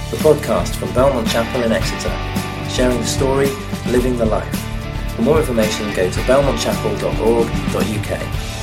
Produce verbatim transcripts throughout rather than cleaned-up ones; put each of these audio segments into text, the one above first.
the podcast from Belmont Chapel in Exeter, sharing the story, living the life. For more information, go to belmont chapel dot org dot u k.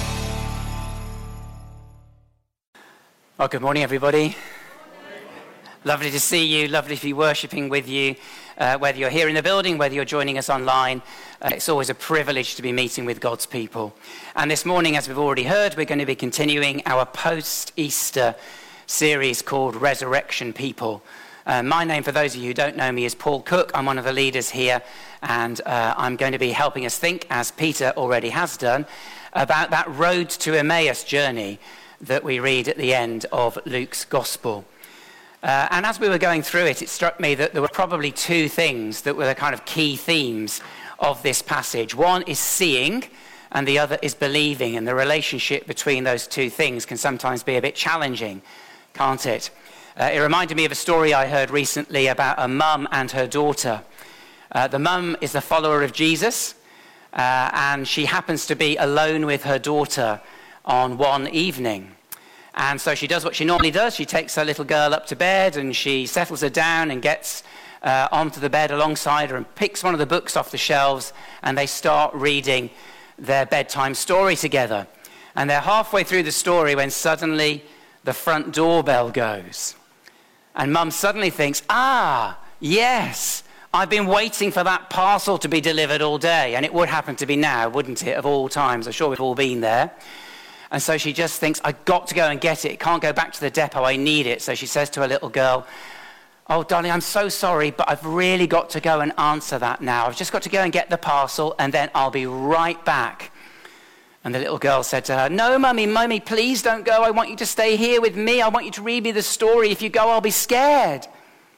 Well, good morning, everybody. Lovely to see you, lovely to be worshipping with you, uh, whether you're here in the building, whether you're joining us online. Uh, it's always a privilege to be meeting with God's people. And this morning, as we've already heard, we're going to be continuing our post-Easter series called Resurrection People. Uh, my name, for those of you who don't know me, is Paul Cook. I'm one of the leaders here, and uh, I'm going to be helping us think, as Peter already has done, about that road to Emmaus journey that we read at the end of Luke's Gospel. Uh, and as we were going through it, it struck me that there were probably two things that were the kind of key themes of this passage. One is seeing, and the other is believing. And the relationship between those two things can sometimes be a bit challenging, can't it? Uh, it reminded me of a story I heard recently about a mum and her daughter. Uh, the mum is a follower of Jesus, uh, and she happens to be alone with her daughter on one evening. And so she does what she normally does. She takes her little girl up to bed, and she settles her down and gets uh, onto the bed alongside her and picks one of the books off the shelves, and they start reading their bedtime story together. And they're halfway through the story when suddenly the front doorbell goes. And Mum suddenly thinks, ah, yes, I've been waiting for that parcel to be delivered all day. And it would happen to be now, wouldn't it, of all times? I'm sure we've all been there. And so she just thinks, I've got to go and get it. It can't go back to the depot. I need it. So she says to her little girl, oh, darling, I'm so sorry, but I've really got to go and answer that now. I've just got to go and get the parcel, and then I'll be right back. And the little girl said to her, no, Mummy, Mummy, please don't go. I want you to stay here with me. I want you to read me the story. If you go, I'll be scared.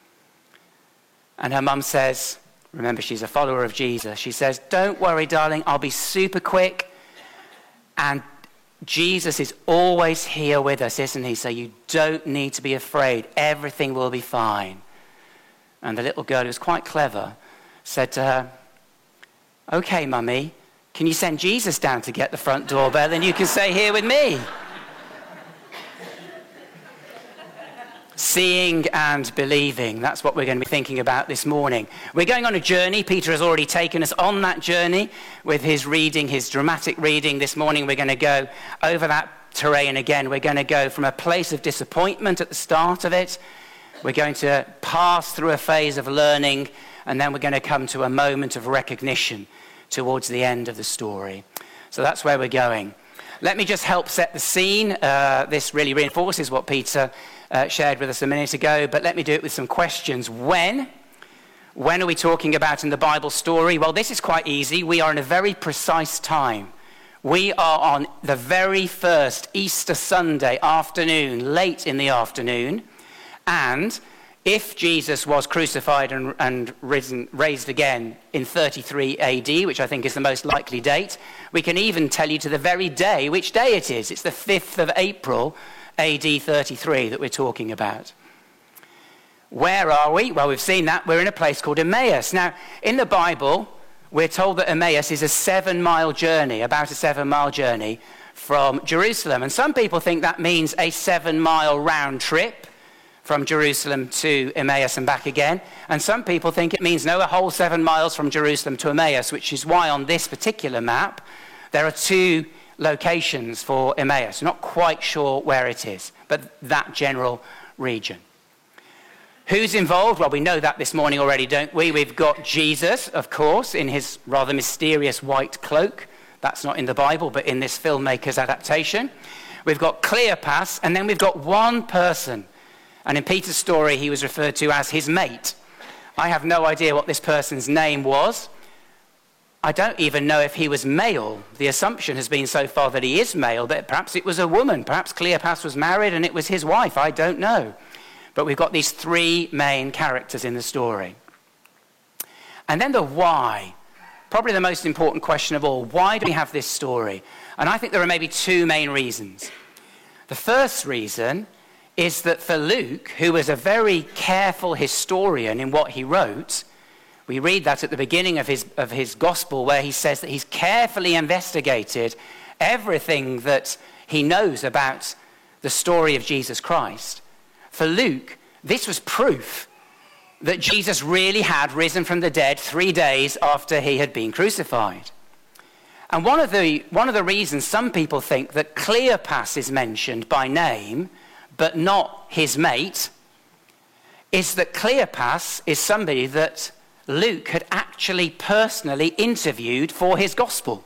And her mum says, remember, she's a follower of Jesus. She says, don't worry, darling. I'll be super quick. And Jesus is always here with us, isn't he? So you don't need to be afraid. Everything will be fine. And the little girl, who was quite clever, said to her, okay, Mummy, can you send Jesus down to get the front doorbell, and you can stay here with me? Seeing and believing, that's what we're going to be thinking about this morning. We're going on a journey. Peter has already taken us on that journey with his reading, his dramatic reading. This morning we're going to go over that terrain again. We're going to go from a place of disappointment at the start of it. We're going to pass through a phase of learning, and then we're going to come to a moment of recognition towards the end of the story. So that's where we're going. Let me just help set the scene. Uh, this really reinforces what Peter uh, shared with us a minute ago, but let me do it with some questions. When? When are we talking about in the Bible story? Well, this is quite easy. We are in a very precise time. We are on the very first Easter Sunday afternoon, late in the afternoon, and if Jesus was crucified and, and risen, raised again in thirty-three A D, which I think is the most likely date, we can even tell you to the very day which day it is. It's the fifth of April, A D thirty-three, that we're talking about. Where are we? Well, we've seen that. We're in a place called Emmaus. Now, in the Bible, we're told that Emmaus is a seven-mile journey, about a seven-mile journey from Jerusalem. And some people think that means a seven-mile round trip from Jerusalem to Emmaus and back again. And some people think it means, no, a whole seven miles from Jerusalem to Emmaus, which is why on this particular map, there are two locations for Emmaus. Not quite sure where it is, but that general region. Who's involved? Well, we know that this morning already, don't we? We've got Jesus, of course, in his rather mysterious white cloak. That's not in the Bible, but in this filmmaker's adaptation. We've got Cleopas, and then we've got one person. And in Peter's story, he was referred to as his mate. I have no idea what this person's name was. I don't even know if he was male. The assumption has been so far that he is male, but perhaps it was a woman. Perhaps Cleopas was married and it was his wife. I don't know. But we've got these three main characters in the story. And then the why. Probably the most important question of all. Why do we have this story? And I think there are maybe two main reasons. The first reason is that for Luke, who was a very careful historian in what he wrote, we read that at the beginning of his, of his gospel, where he says that he's carefully investigated everything that he knows about the story of Jesus Christ. For Luke, this was proof that Jesus really had risen from the dead three days after he had been crucified. And one of the, one of the reasons some people think that Cleopas is mentioned by name, but not his mate, is that Cleopas is somebody that Luke had actually personally interviewed for his gospel.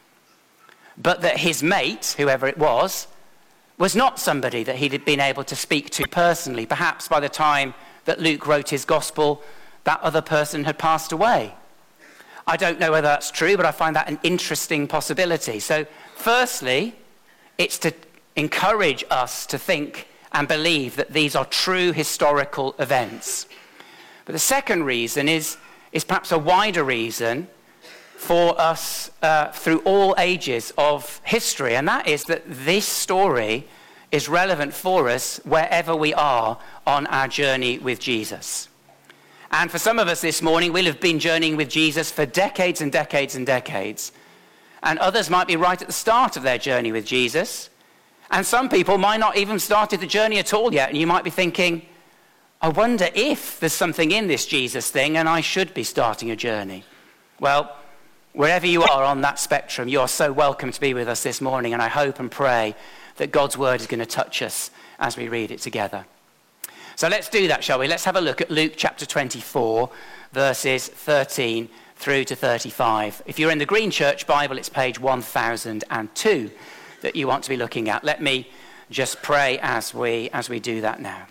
But that his mate, whoever it was, was not somebody that he'd been able to speak to personally. Perhaps by the time that Luke wrote his gospel, that other person had passed away. I don't know whether that's true, but I find that an interesting possibility. So firstly, it's to encourage us to think and believe that these are true historical events. But the second reason is, is perhaps a wider reason for us uh, through all ages of history, and that is that this story is relevant for us wherever we are on our journey with Jesus. And for some of us this morning, we'll have been journeying with Jesus for decades and decades and decades. And others might be right at the start of their journey with Jesus. And some people might not even started the journey at all yet. And you might be thinking, I wonder if there's something in this Jesus thing and I should be starting a journey. Well, wherever you are on that spectrum, you are so welcome to be with us this morning. And I hope and pray that God's word is going to touch us as we read it together. So let's do that, shall we? Let's have a look at Luke chapter twenty-four, verses thirteen through to thirty-five. If you're in the Green Church Bible, it's page one thousand two that you want to be looking at. Let me just pray as we, as we do that now.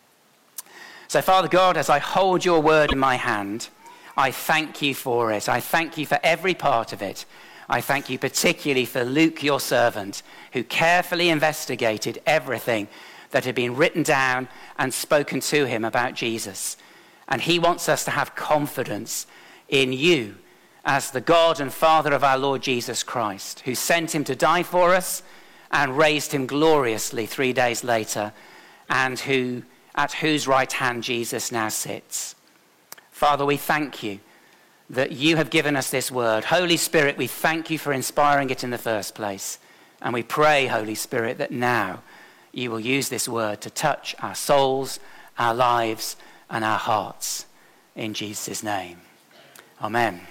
So, Father God, as I hold your word in my hand, I thank you for it. I thank you for every part of it. I thank you particularly for Luke, your servant, who carefully investigated everything that had been written down and spoken to him about Jesus. And he wants us to have confidence in you as the God and Father of our Lord Jesus Christ, who sent him to die for us and raised him gloriously three days later, and who at whose right hand Jesus now sits. Father, we thank you that you have given us this word. Holy Spirit, we thank you for inspiring it in the first place. And we pray, Holy Spirit, that now you will use this word to touch our souls, our lives, and our hearts. In Jesus' name. Amen.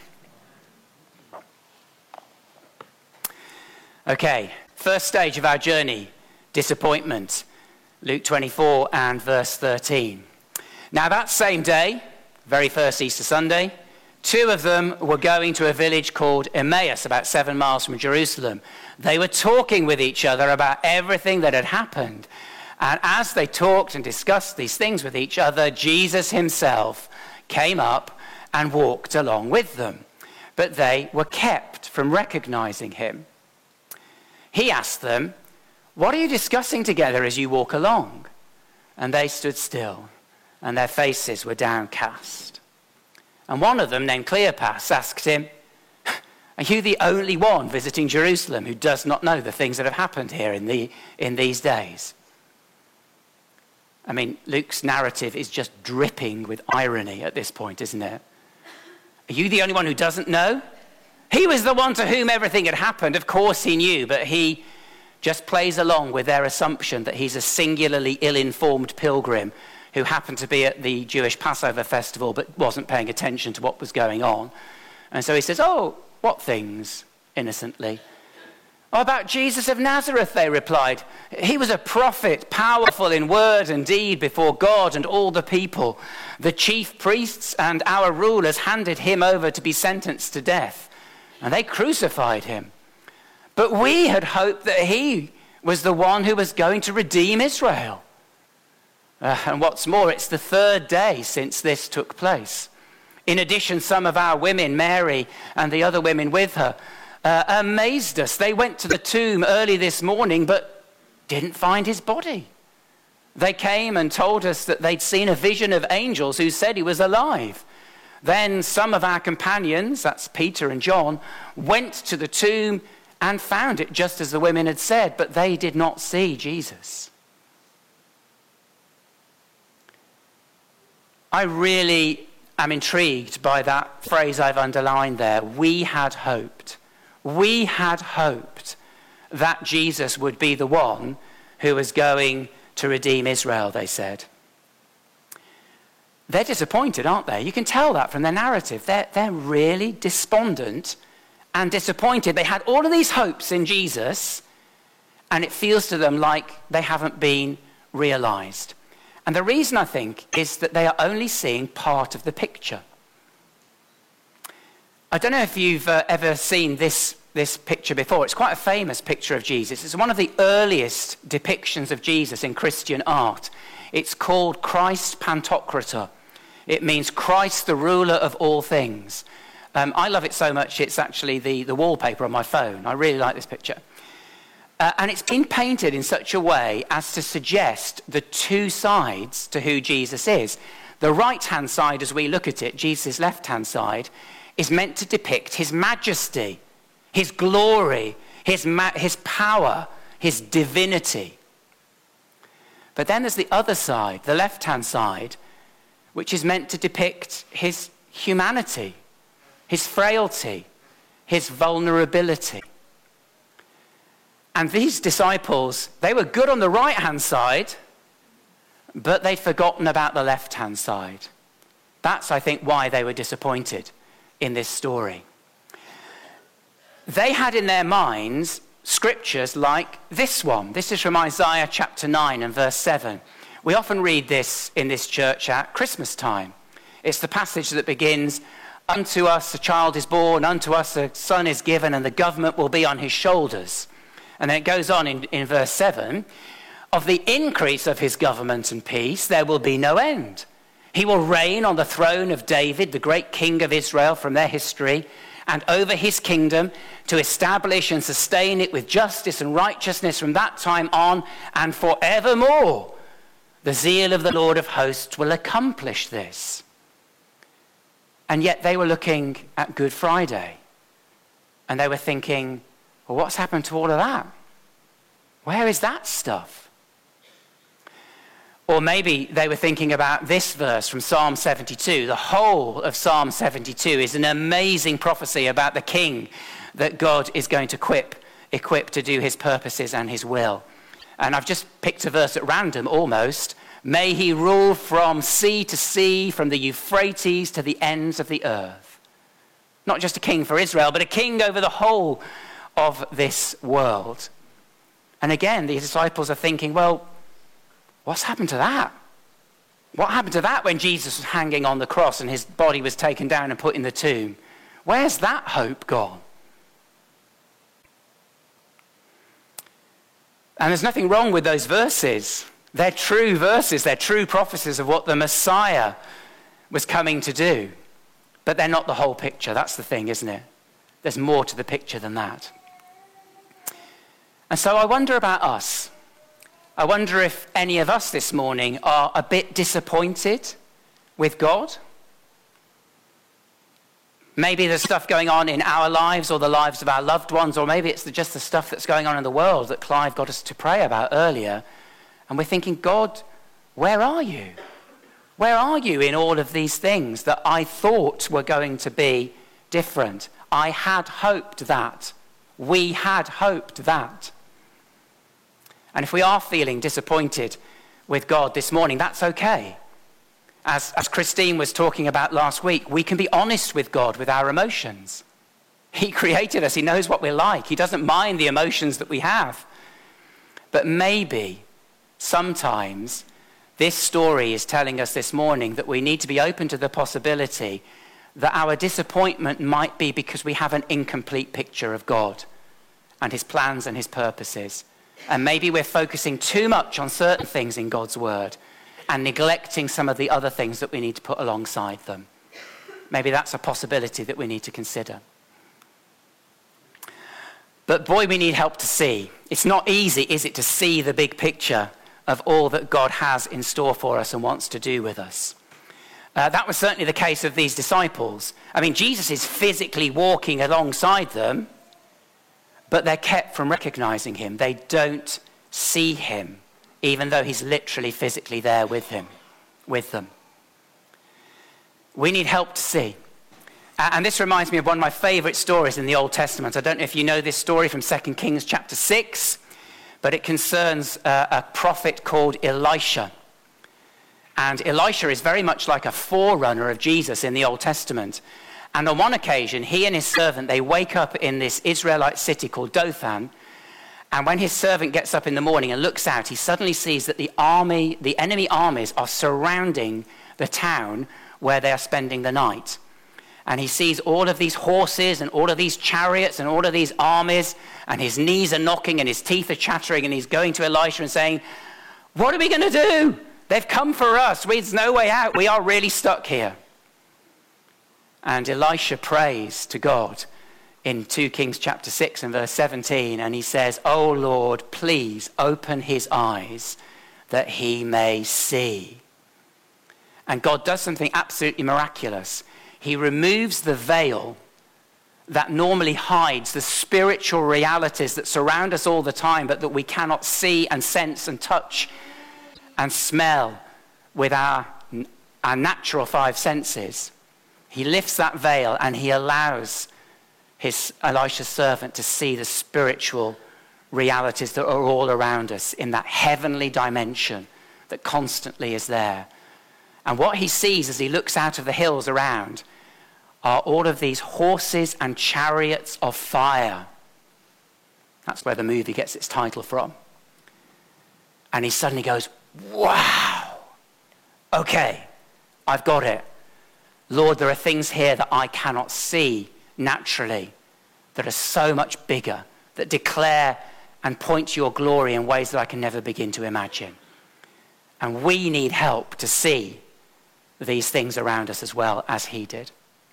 Okay, first stage of our journey, disappointment. Luke twenty-four and verse thirteen. Now that same day, very first Easter Sunday, two of them were going to a village called Emmaus, about seven miles from Jerusalem. They were talking with each other about everything that had happened. And as they talked and discussed these things with each other, Jesus himself came up and walked along with them. But they were kept from recognizing him. He asked them, "What are you discussing together as you walk along?" And they stood still, and their faces were downcast. And one of them, named Cleopas, asked him, "Are you the only one visiting Jerusalem who does not know the things that have happened here in, the, in these days?" I mean, Luke's narrative is just dripping with irony at this point, isn't it? Are you the only one who doesn't know? He was the one to whom everything had happened. Of course he knew, but he just plays along with their assumption that he's a singularly ill-informed pilgrim who happened to be at the Jewish Passover festival but wasn't paying attention to what was going on. And so he says, "Oh, what things?" innocently. "Oh, about Jesus of Nazareth," they replied. "He was a prophet, powerful in word and deed before God and all the people. The chief priests and our rulers handed him over to be sentenced to death, and they crucified him. But we had hoped that he was the one who was going to redeem Israel." Uh, and what's more, it's the third day since this took place. In addition, some of our women, Mary and the other women with her, uh, amazed us. They went to the tomb early this morning, but didn't find his body. They came and told us that they'd seen a vision of angels who said he was alive. Then some of our companions, that's Peter and John, went to the tomb and found it just as the women had said, but they did not see Jesus. I really am intrigued by that phrase I've underlined there. We had hoped. We had hoped that Jesus would be the one who was going to redeem Israel, they said. they're disappointed, aren't they? You can tell that from their narrative. They're, they're really despondent and disappointed. They had all of these hopes in Jesus, and it feels to them like they haven't been realized. And the reason, I think, is that they are only seeing part of the picture. I don't know if you've uh, ever seen this, this picture before. It's quite a famous picture of Jesus. It's one of the earliest depictions of Jesus in Christian art. It's called Christ Pantocrator. It means Christ, the ruler of all things. Um, I love it so much, it's actually the, the wallpaper on my phone. I really like this picture. Uh, and it's been painted in such a way as to suggest the two sides to who Jesus is. The right-hand side, as we look at it, Jesus' left-hand side, is meant to depict his majesty, his glory, his, ma- his power, his divinity. But then there's the other side, the left-hand side, which is meant to depict his humanity, his frailty, his vulnerability. And these disciples, they were good on the right-hand side, but they'd forgotten about the left-hand side. That's, I think, why they were disappointed in this story. They had in their minds scriptures like this one. This is from Isaiah chapter nine and verse seven. We often read this in this church at Christmas time. It's the passage that begins, "Unto us a child is born, unto us a son is given, and the government will be on his shoulders." And then it goes on in, in verse seven, "Of the increase of his government and peace there will be no end. He will reign on the throne of David, the great king of Israel," from their history, "and over his kingdom, to establish and sustain it with justice and righteousness from that time on and forevermore. The zeal of the Lord of hosts will accomplish this." And yet they were looking at Good Friday, and they were thinking, well, what's happened to all of that? Where is that stuff? Or maybe they were thinking about this verse from Psalm seventy-two. The whole of Psalm seventy-two is an amazing prophecy about the king that God is going to equip, equip to do his purposes and his will. And I've just picked a verse at random almost. "May he rule from sea to sea, from the Euphrates to the ends of the earth." Not just a king for Israel, but a king over the whole of this world. And again, the disciples are thinking, well, what's happened to that? What happened to that when Jesus was hanging on the cross and his body was taken down and put in the tomb? Where's that hope gone? And there's nothing wrong with those verses. They're true verses. They're true prophecies of what the Messiah was coming to do. But they're not the whole picture. That's the thing, isn't it? There's more to the picture than that. And so I wonder about us. I wonder if any of us this morning are a bit disappointed with God. Maybe there's stuff going on in our lives or the lives of our loved ones, or maybe it's just the stuff that's going on in the world that Clive got us to pray about earlier. And we're thinking, God, where are you? Where are you in all of these things that I thought were going to be different? I had hoped that. We had hoped that. And if we are feeling disappointed with God this morning, that's okay. As, as Christine was talking about last week, we can be honest with God with our emotions. He created us. He knows what we're like. He doesn't mind the emotions that we have. But maybe, sometimes, this story is telling us this morning that we need to be open to the possibility that our disappointment might be because we have an incomplete picture of God and his plans and his purposes. And maybe we're focusing too much on certain things in God's word and neglecting some of the other things that we need to put alongside them. Maybe that's a possibility that we need to consider. But boy, we need help to see. It's not easy, is it, to see the big picture of all that God has in store for us and wants to do with us. Uh, that was certainly the case of these disciples. I mean, Jesus is physically walking alongside them, but they're kept from recognizing him. They don't see him, even though he's literally physically there with him, with them. We need help to see. Uh, and this reminds me of one of my favorite stories in the Old Testament. I don't know if you know this story from Second Kings chapter six, but it concerns uh, a prophet called Elisha. And Elisha is very much like a forerunner of Jesus in the Old Testament. And on one occasion, he and his servant, they wake up in this Israelite city called Dothan. And when his servant gets up in the morning and looks out, he suddenly sees that the army, the enemy armies are surrounding the town where they are spending the night. And he sees all of these horses and all of these chariots and all of these armies, and his knees are knocking and his teeth are chattering, and he's going to Elisha and saying, "What are we going to do? They've come for us. There's no way out. We are really stuck here." And Elisha prays to God in two Kings chapter six and verse seventeen, and he says, "Oh Lord, please open his eyes that he may see." And God does something absolutely miraculous. He removes the veil that normally hides the spiritual realities that surround us all the time, but that we cannot see and sense and touch and smell with our, our natural five senses. He lifts that veil and he allows his Elisha's servant to see the spiritual realities that are all around us in that heavenly dimension that constantly is there. And what he sees as he looks out of the hills around are all of these horses and chariots of fire. That's where the movie gets its title from. And he suddenly goes, "Wow, okay, I've got it. Lord, there are things here that I cannot see naturally, that are so much bigger, that declare and point to your glory in ways that I can never begin to imagine. And we need help to see these things around us as well as he did."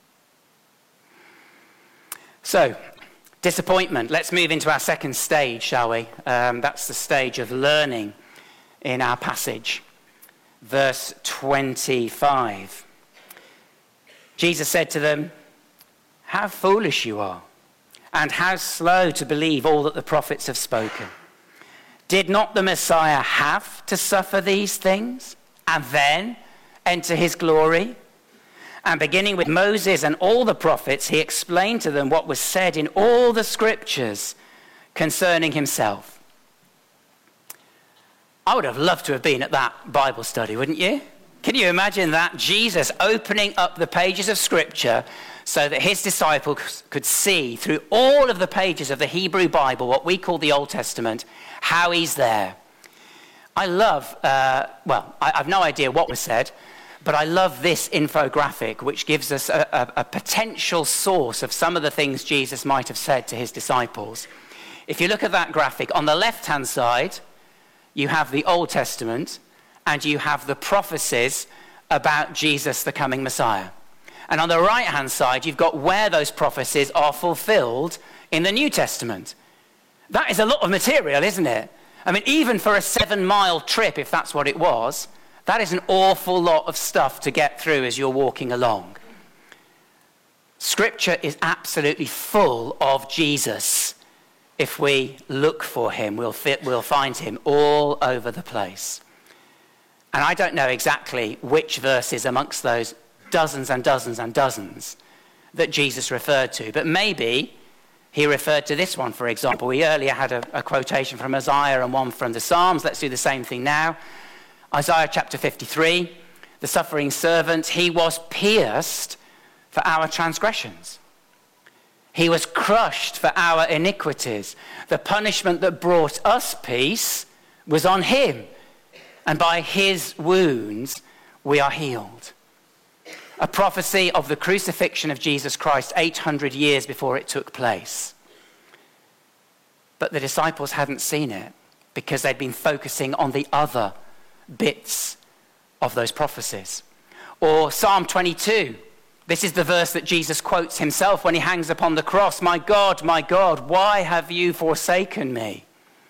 So, disappointment. Let's move into our second stage, shall we? Um, that's the stage of learning in our passage. Verse twenty-five. Jesus said to them, "How foolish you are, and how slow to believe all that the prophets have spoken. Did not the Messiah have to suffer these things and then enter his glory?" And beginning with Moses and all the prophets, he explained to them what was said in all the scriptures concerning himself. I would have loved to have been at that Bible study, wouldn't you? Can you imagine that? Jesus opening up the pages of scripture so that his disciples could see through all of the pages of the Hebrew Bible, what we call the Old Testament, how he's there. I love, uh, well, I have no idea what was said, but I love this infographic, which gives us a, a, a potential source of some of the things Jesus might have said to his disciples. If you look at that graphic, on the left-hand side, you have the Old Testament, and you have the prophecies about Jesus, the coming Messiah. And on the right-hand side, you've got where those prophecies are fulfilled in the New Testament. That is a lot of material, isn't it? I mean, even for a seven-mile trip, if that's what it was, that is an awful lot of stuff to get through as you're walking along. Scripture is absolutely full of Jesus. If we look for him, we'll, fit, we'll find him all over the place. And I don't know exactly which verses amongst those dozens and dozens and dozens that Jesus referred to, but maybe he referred to this one, for example. We earlier had a, a quotation from Isaiah and one from the Psalms. Let's do the same thing now. Isaiah chapter fifty-three, the suffering servant, he was pierced for our transgressions. He was crushed for our iniquities. The punishment that brought us peace was on him, and by his wounds we are healed. A prophecy of the crucifixion of Jesus Christ eight hundred years before it took place. But the disciples hadn't seen it because they'd been focusing on the other bits of those prophecies. Or Psalm twenty-two. This is the verse that Jesus quotes himself when he hangs upon the cross. "My God, my God, why have you forsaken me?"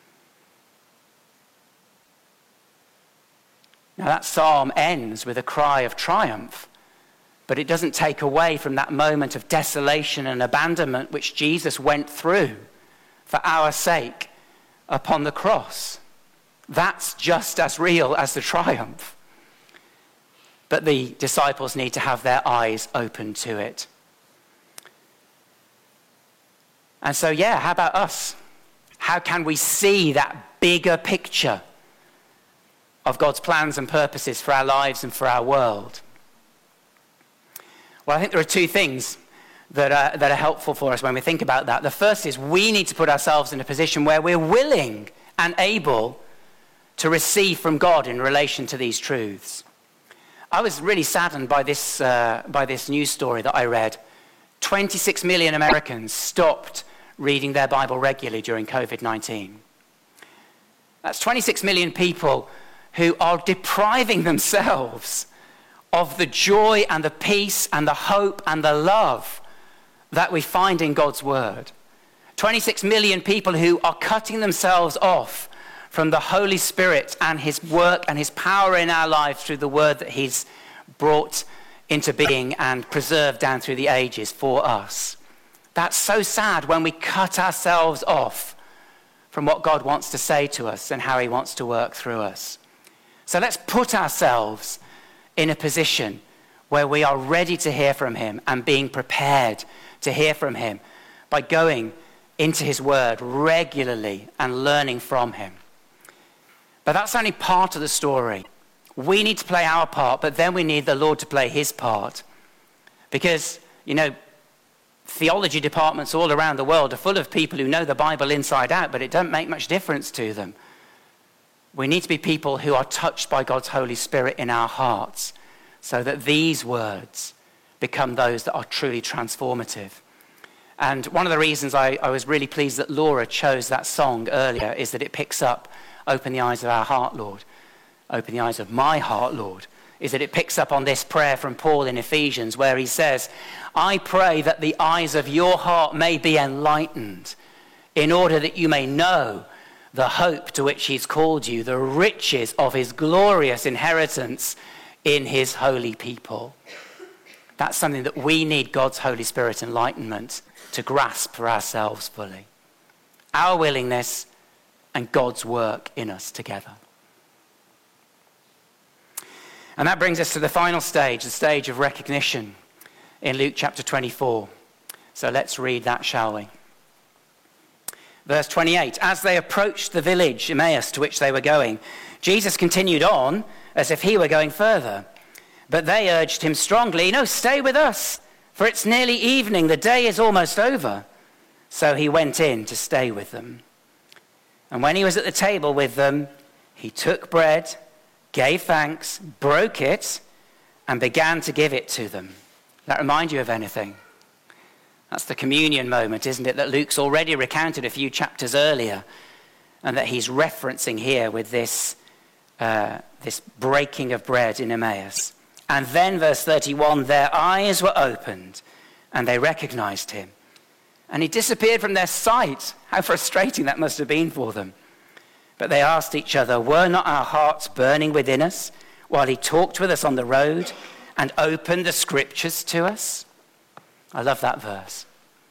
Now that psalm ends with a cry of triumph, but it doesn't take away from that moment of desolation and abandonment which Jesus went through for our sake upon the cross. That's just as real as the triumph. But the disciples need to have their eyes open to it. And so, yeah, how about us? How can we see that bigger picture of God's plans and purposes for our lives and for our world? Well, I think there are two things that are, that are helpful for us when we think about that. The first is we need to put ourselves in a position where we're willing and able to receive from God in relation to these truths. I was really saddened by this, uh, by this news story that I read. twenty-six million Americans stopped reading their Bible regularly during covid nineteen. That's twenty-six million people who are depriving themselves of the joy and the peace and the hope and the love that we find in God's word. twenty-six million people who are cutting themselves off from the Holy Spirit and his work and his power in our lives through the word that he's brought into being and preserved down through the ages for us. That's so sad when we cut ourselves off from what God wants to say to us and how he wants to work through us. So let's put ourselves in a position where we are ready to hear from him and being prepared to hear from him by going into his word regularly and learning from him. But that's only part of the story. We need to play our part, but then we need the Lord to play his part. Because, you know, theology departments all around the world are full of people who know the Bible inside out, but it doesn't make much difference to them. We need to be people who are touched by God's Holy Spirit in our hearts so that these words become those that are truly transformative. And one of the reasons I, I was really pleased that Laura chose that song earlier is that it picks up, "Open the eyes of our heart, Lord. Open the eyes of my heart, Lord." Is that it picks up on this prayer from Paul in Ephesians where he says, "I pray that the eyes of your heart may be enlightened in order that you may know the hope to which he's called you, the riches of his glorious inheritance in his holy people." That's something that we need God's Holy Spirit enlightenment to grasp for ourselves fully. Our willingness and God's work in us together. And that brings us to the final stage, the stage of recognition in Luke chapter twenty-four. So let's read that, shall we? Verse twenty-eight, as they approached the village, Emmaus, to which they were going, Jesus continued on as if he were going further. But they urged him strongly, "No, stay with us, for it's nearly evening, the day is almost over." So he went in to stay with them. And when he was at the table with them, he took bread, gave thanks, broke it, and began to give it to them. Does that remind you of anything? That's the communion moment, isn't it, that Luke's already recounted a few chapters earlier, and that he's referencing here with this, uh, this breaking of bread in Emmaus. And then, verse thirty-one, their eyes were opened, and they recognized him. And he disappeared from their sight. How frustrating that must have been for them. But they asked each other, "Were not our hearts burning within us while he talked with us on the road and opened the scriptures to us?" I love that verse.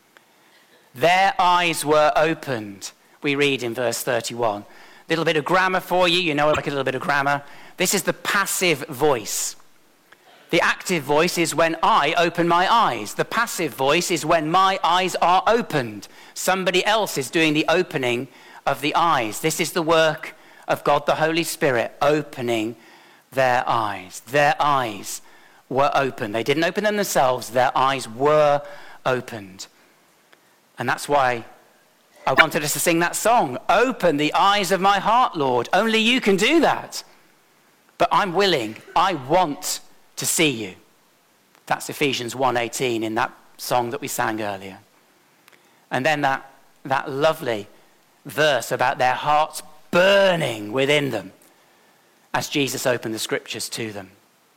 Their eyes were opened, we read in verse thirty-one. A little bit of grammar for you. You know, like a little bit of grammar. This is the passive voice. The active voice is when I open my eyes. The passive voice is when my eyes are opened. Somebody else is doing the opening of the eyes. This is the work of God the Holy Spirit, opening their eyes. Their eyes were open. They didn't open them themselves. Their eyes were opened. And that's why I wanted us to sing that song. Open the eyes of my heart, Lord. Only you can do that. But I'm willing. I want to see you. That's Ephesians one eighteen in that song that we sang earlier. And then that, that lovely verse about their hearts burning within them as Jesus opened the scriptures to them.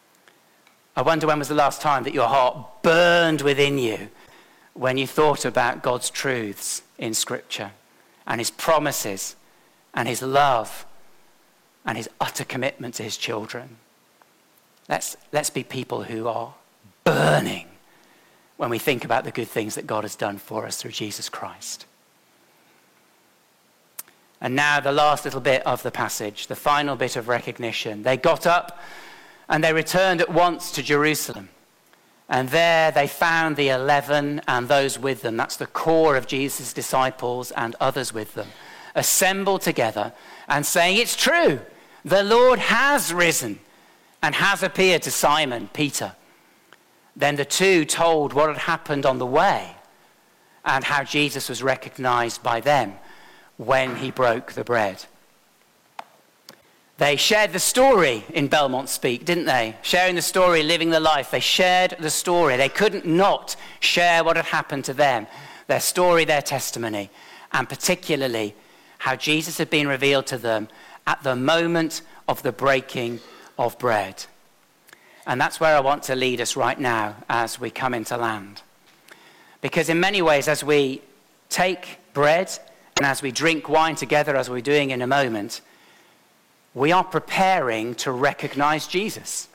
I wonder when was the last time that your heart burned within you when you thought about God's truths in scripture and his promises and his love and his utter commitment to his children. Let's, let's be people who are burning when we think about the good things that God has done for us through Jesus Christ. And now the last little bit of the passage, the final bit of recognition. They got up and they returned at once to Jerusalem. And there they found the eleven and those with them. That's the core of Jesus' disciples and others with them, assembled together and saying, "It's true. the Lord has risen and has appeared to Simon, Peter. Then the two told what had happened on the way and how Jesus was recognized by them when he broke the bread. They shared the story in Belmont Speak, didn't they? Sharing the story, living the life. They shared the story. They couldn't not share what had happened to them, their story, their testimony, and particularly how Jesus had been revealed to them at the moment of the breaking of bread. And that's where I want to lead us right now as we come into land. Because in many ways, as we take bread and as we drink wine together, as we're doing in a moment, we are preparing to recognize Jesus.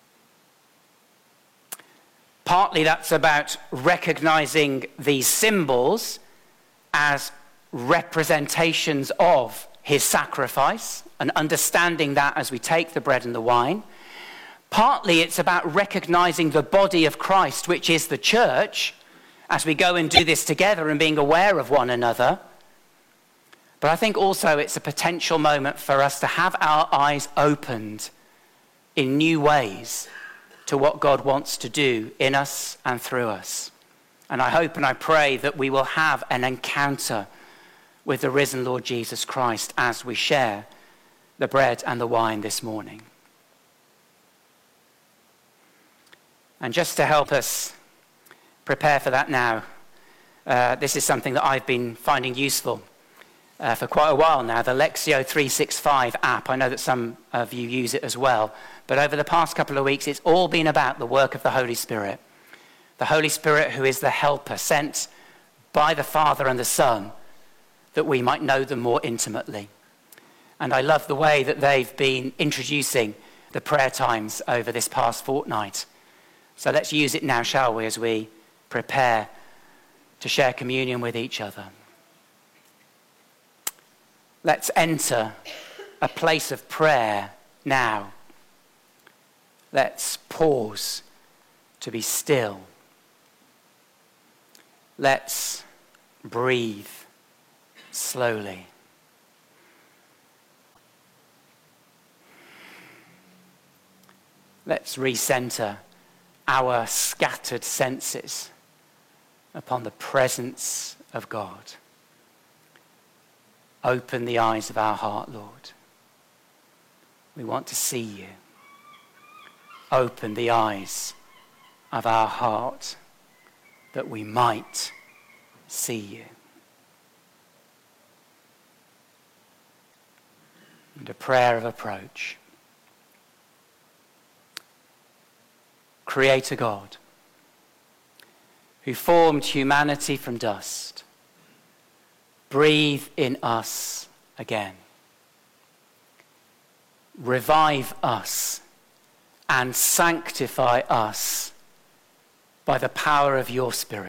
Partly that's about recognizing these symbols as representations of his sacrifice and understanding that as we take the bread and the wine. Partly it's about recognizing the body of Christ, which is the church, as we go and do this together and being aware of one another. But I think also it's a potential moment for us to have our eyes opened in new ways to what God wants to do in us and through us. And I hope and I pray that we will have an encounter with the risen Lord Jesus Christ as we share the bread and the wine this morning. And just to help us prepare for that now, uh, this is something that I've been finding useful uh, for quite a while now, the Lectio three sixty-five app. I know that some of you use it as well. But over the past couple of weeks, it's all been about the work of the Holy Spirit. The Holy Spirit who is the helper sent by the Father and the Son that we might know them more intimately. And I love the way that they've been introducing the prayer times over this past fortnight. So let's use it now, shall we, as we prepare to share communion with each other. Let's enter a place of prayer now. Let's pause to be still. Let's breathe slowly. Let's recenter our scattered senses upon the presence of God. Open the eyes of our heart, Lord. We want to see you. Open the eyes of our heart that we might see you. And a prayer of approach. Creator God, who formed humanity from dust, breathe in us again. Revive us and sanctify us by the power of your Spirit.